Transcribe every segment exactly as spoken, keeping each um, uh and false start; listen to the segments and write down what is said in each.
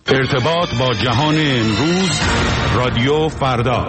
ارتباط با جهان امروز، رادیو فردا.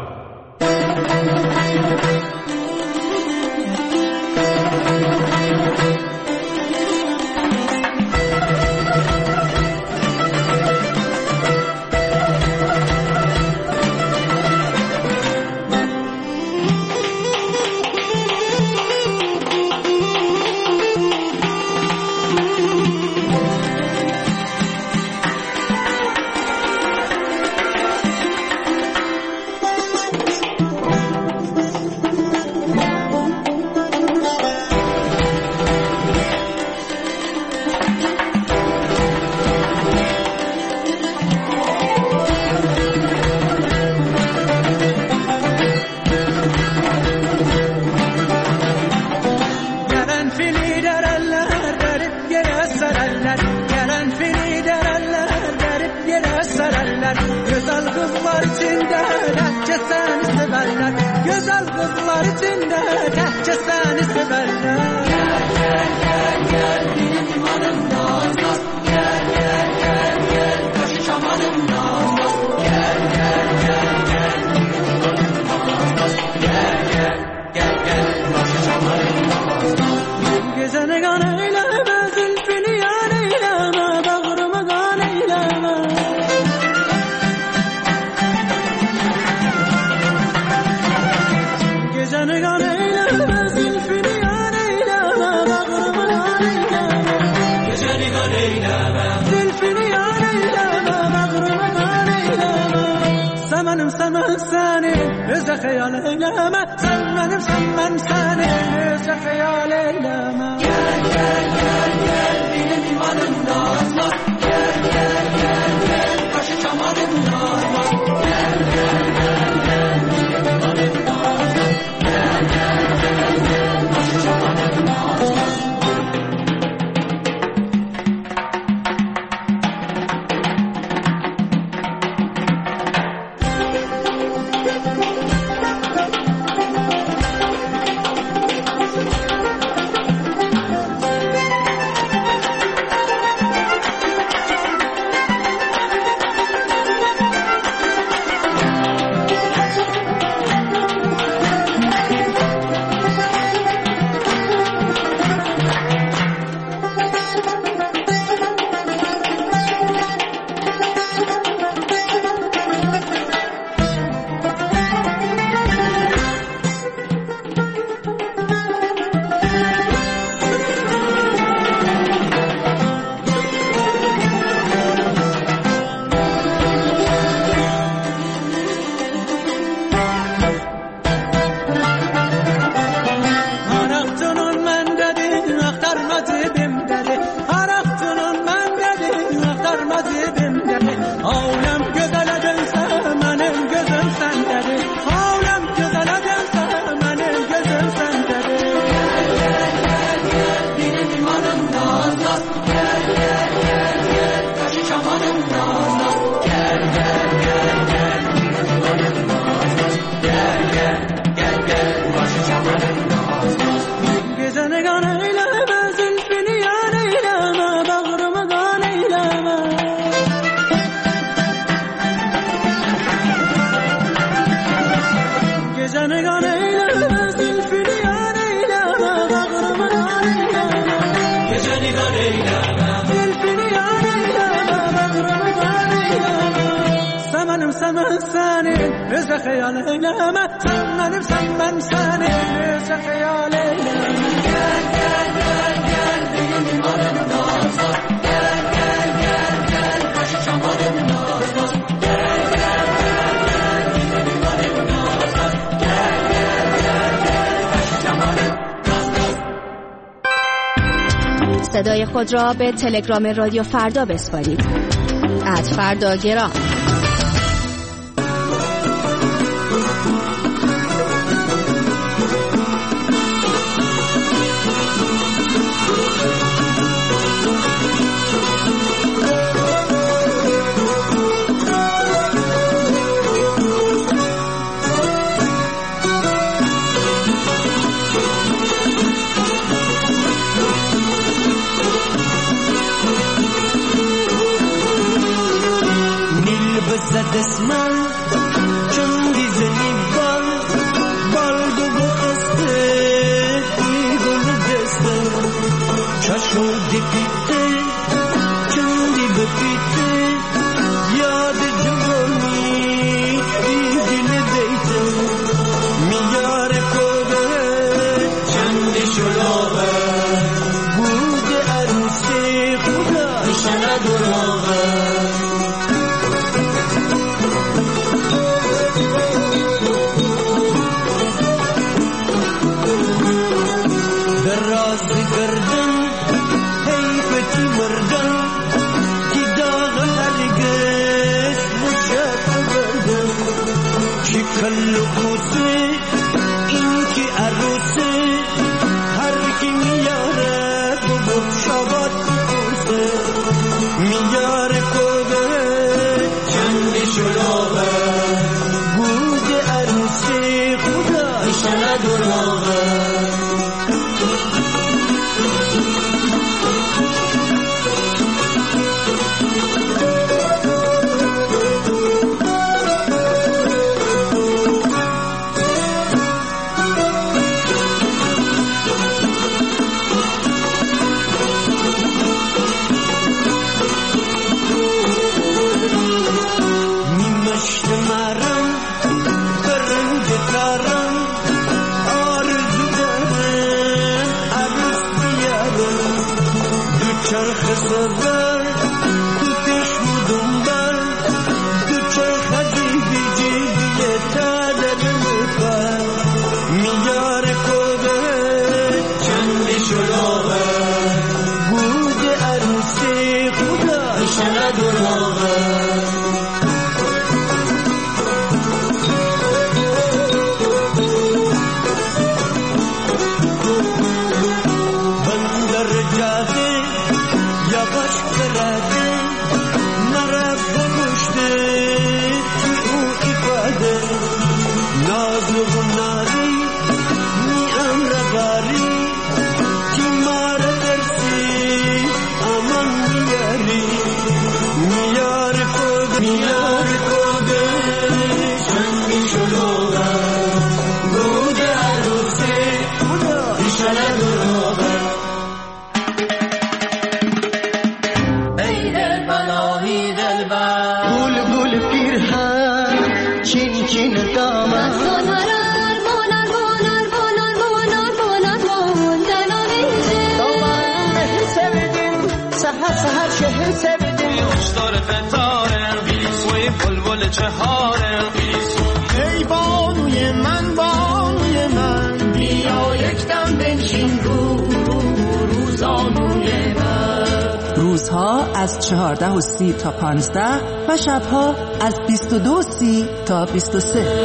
صدای خود را به تلگرام رادیو فردا بسپارید. ات فرداگرام. بزد اسمم چون دیزنی بال بال دو بخسته بی گل دسته چشم دی پیته چون دی بپیته یاد جوانی بی دل دیته میار کوده چندی شلوغه بود عروسی خدا ایشالا دروغه ای بانوی من بانوی من بیا یک دم بنشین رو روزانوی من. روزها از چهارده و سی تا پانزده و شبها از بیست و دو و سی تا بیست و سه.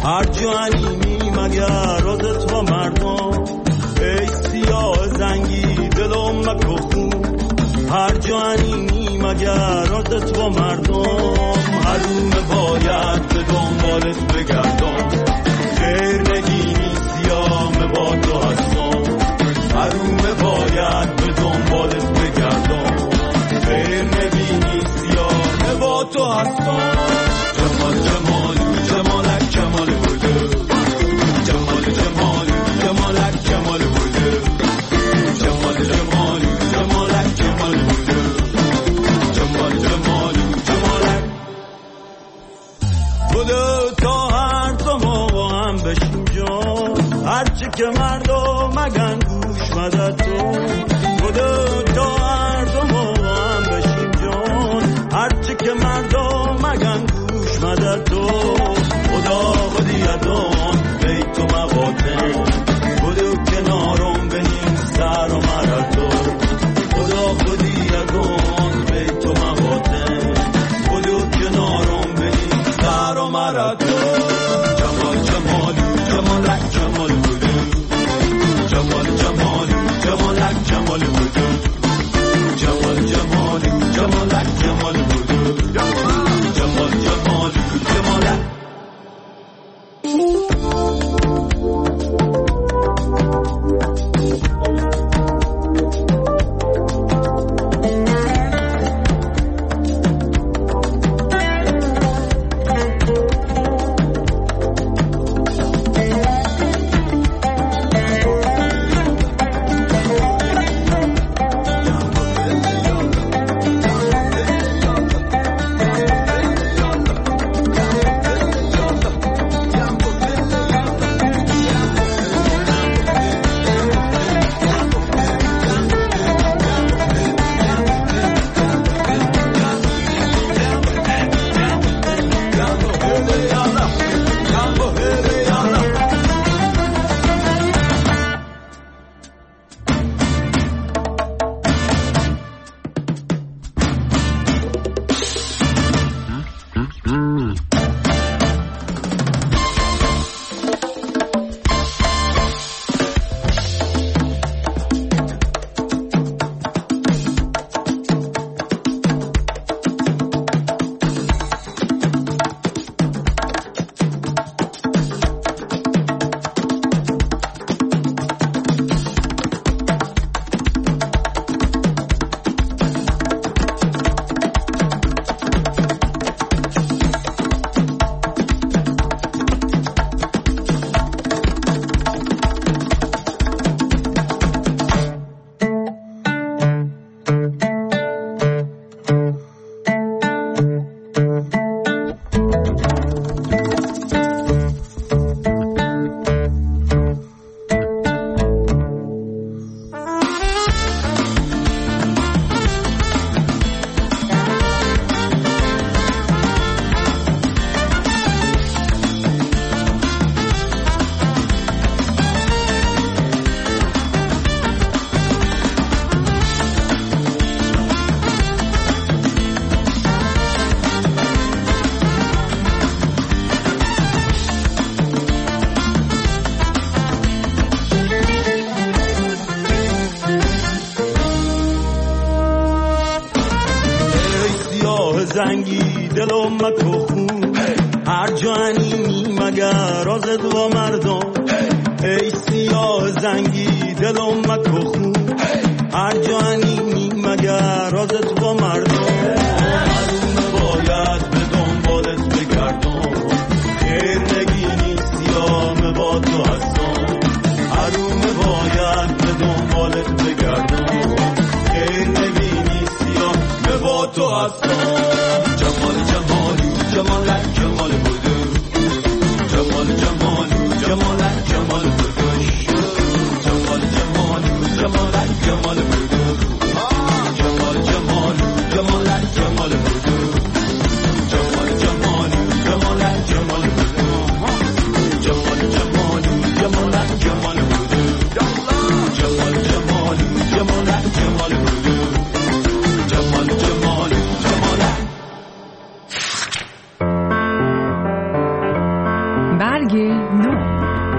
هر جوانی مگر راز تو مردم ای سیاه زنگی دلم مکو خون هر جوانی مگر راز تو مردم حروم باید به دنبالت بگردم خیر نگینی سیام با تو هستم حروم باید به دنبالت بگردم خیر نگینی سیام با تو هستم جمال جمال جمالک جمال بوده جمال جمال جمالک جمال بوده جمال جمال جمالک جمال بوده جمال جمال جمالک بوده تا هر دو ما با هم بشیم جان هرچی که مردم مگن گوش مدد تو بوده تا هر دو ما با هم بشیم جان هرچی که مردم مگن گوش مدد تو خدا خودیتون بیت و مقاطع بودو کنارم بنیم سر و مرتو خدا خودیتون بیت و مقاطع بودو کنارم بنیم سر و مرتو جمال جمال جمالک جمال بودو جمال جمال جمالک جمال بودو جمال جمال جمالک جمال بودو جمال جمال جمالک زنگی دلم مکو خون هر جانی مگر رازت و مردم ای سیاه زنگی دلم مکو خون هر جانی مگر رازت و مردم حروم باید به دنبالت بگردم خیر نگینی سیام با تو هستم حروم باید به دنبالت بگردم خیر نگینی سیام با تو هستم جمال جمال جمالک جمال بودو جمال جمال جمالک جمال بودو جمال جمال جمالک جمال بودو جمال جمال جمالک برگ نو.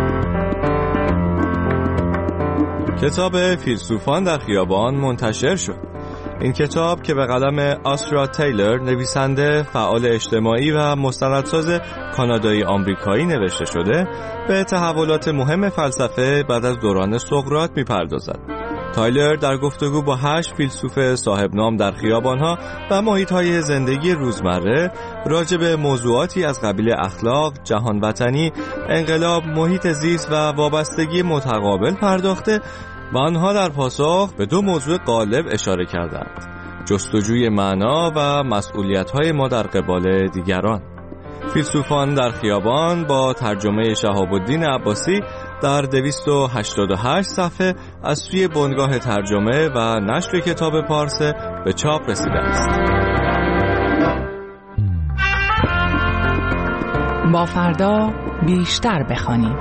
کتاب فیلسوفان در خیابان منتشر شد. این کتاب که به قلم آسترا تیلر، نویسنده، فعال اجتماعی و مستندساز کانادایی آمریکایی نوشته شده، به تحولات مهم فلسفه بعد از دوران سقراط می‌پردازد. تایلر در گفتگو با هشت فیلسوف صاحب نام در خیابان‌ها و محیط‌های زندگی روزمره راجع به موضوعاتی از قبیل اخلاق، جهان وطنی، انقلاب، محیط زیست و وابستگی متقابل پرداخته و آنها در پاسخ به دو موضوع غالب اشاره کردند: جستجوی معنا و مسئولیت‌های ما در قبال دیگران. فیلسوفان در خیابان با ترجمه شهاب الدین عباسی در دویست و هشتاد و هشت صفحه از سوی بنگاه ترجمه و نشر کتاب پارسه به چاپ رسیده است. با فردا بیشتر بخوانیم.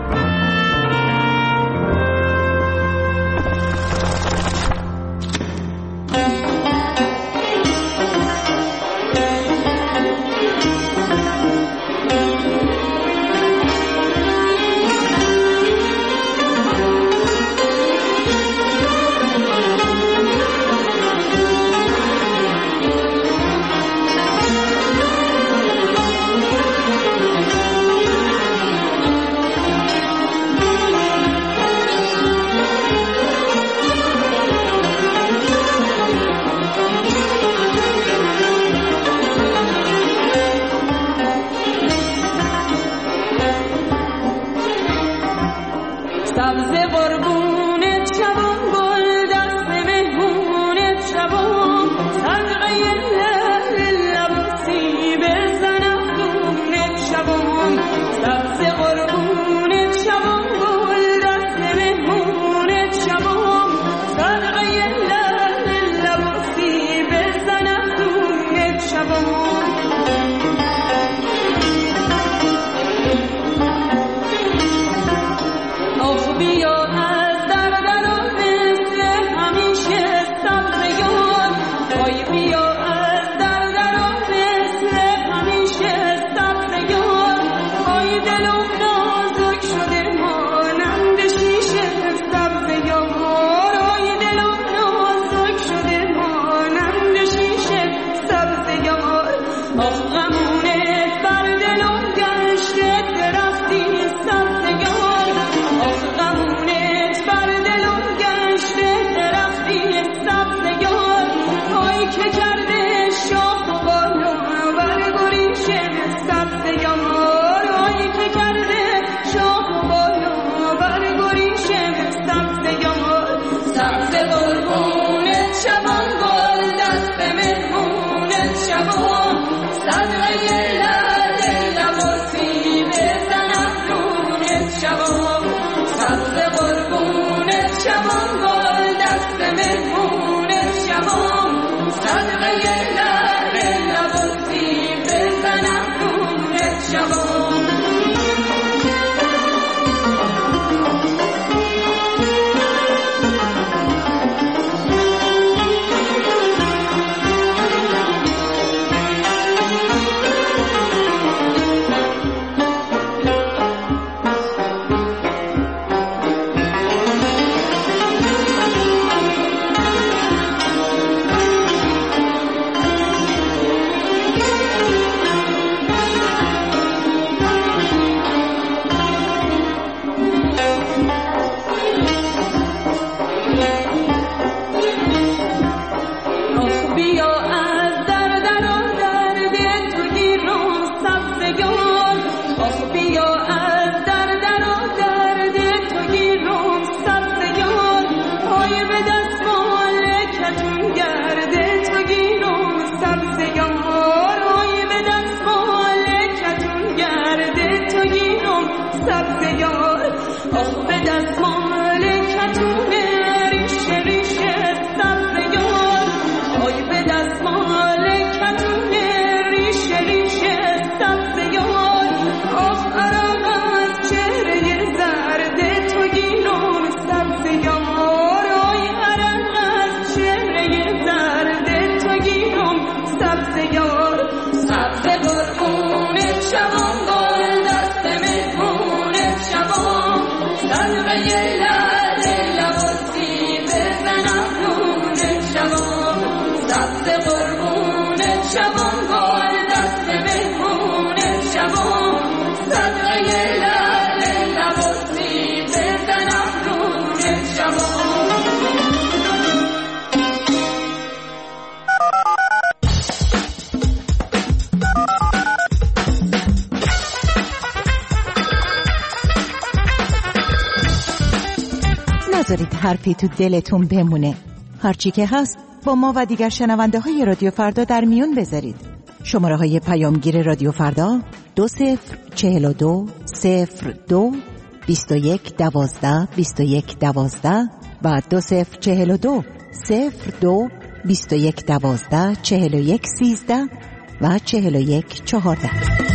نذارید حرفی تو دلتون بمونه. هرچی که هست با ما و دیگر شنونده های رادیو فردا در میون بذارید. شماره های پیامگیر رادیو فردا دو صفر چهل و دو صفر دو بیست و یک دوازده بیست و یک دوازده و دو صفر چهل و دو صفر دو بیست و یک دوازده چهل و یک سیزده و چهل و یک چهارده.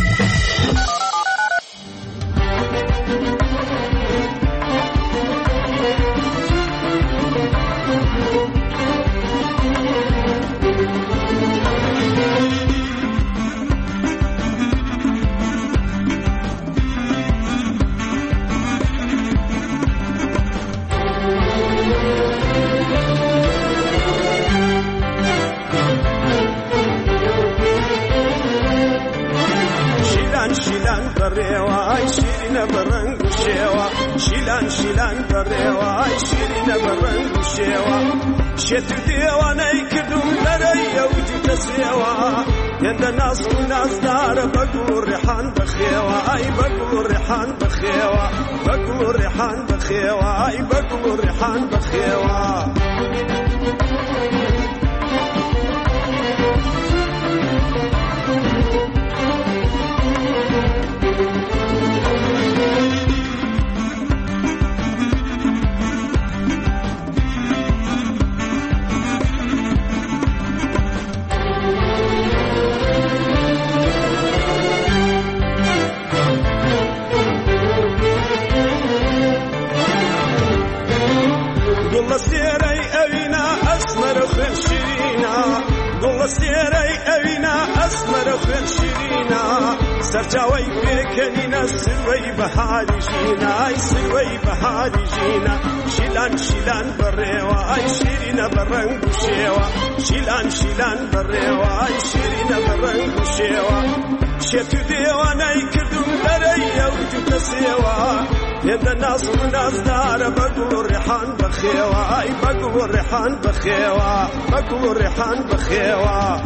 بريواي شيرين برنگ وشيوا شيلان شيلان بريواي شيرين برنگ وشيوا شت ديواني كدوم دريا وجت سيوا يند ناس وناس دار بقول ريحان بخيوا اي بقول ريحان بخيوا بقول ريحان بخيوا اي بقول ريحان بخيوا قول سيري أبينا أسمر خير شيرينا قول سيري أبينا أسمر خير شيرينا سرجاوي بكنينا سروي بحالي جينا أي سروي بحالي جينا شيلان شيلان بريوا أي شيرينا برنگ وشيوا شيلان شيلان بريوا أي شيرينا برنگ وشيوا شتو ديواني كدوم دريا وجت سيوا يد الناس وناس دار بقول ريحان بخيوا اي بقول ريحان بخيوا بقول ريحان بخيوا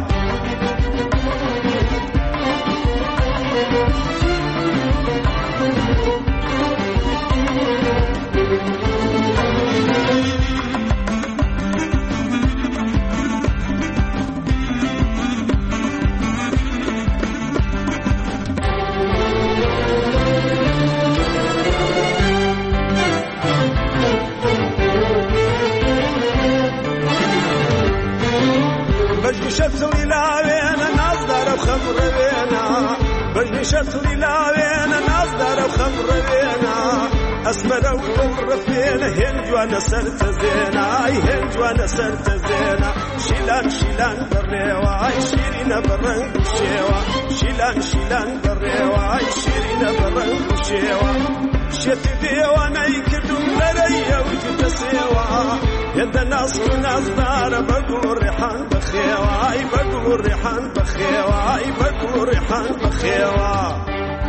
بجشت لاوينا ناس دار خمر بينا بجشت لاوينا ناس دار خمر بينا اسمر وقمر فينا هند وانا سرت زينا اي هند وانا سرت زينا شيلان شيلان بريوا اي شيرين برنگ وشيوا شيلان شيلان بريوا اي شيرين برنگ وشيوا شت ديوانا يكدوم دريا وجت سيوا يد الناس وناس دار بقول ريحان بخيوا اي بقول ريحان بخيوا اي بقول ريحان بخيوا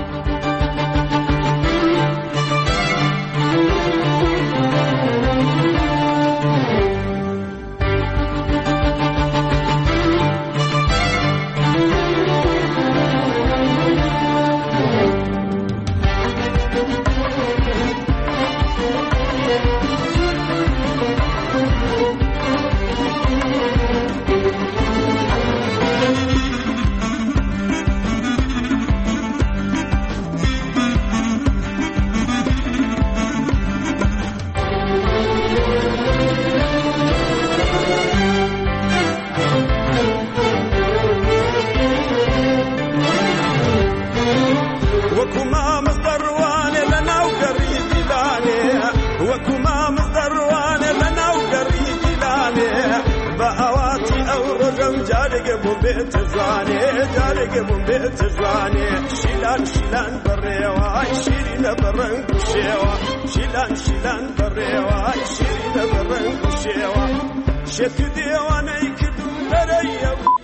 وكما مصدروان لنا وقريب لاني وكما مصدروان لنا وقريب لاني بأواتي أو رجم جارق ببيت زواني جارق ببيت زواني شيلان شيلان بريوا اي شيرين برنگ وشيوا شيلان شيلان بريوا اي شيرين برنگ وشيوا شتو ديواني كدوم دريا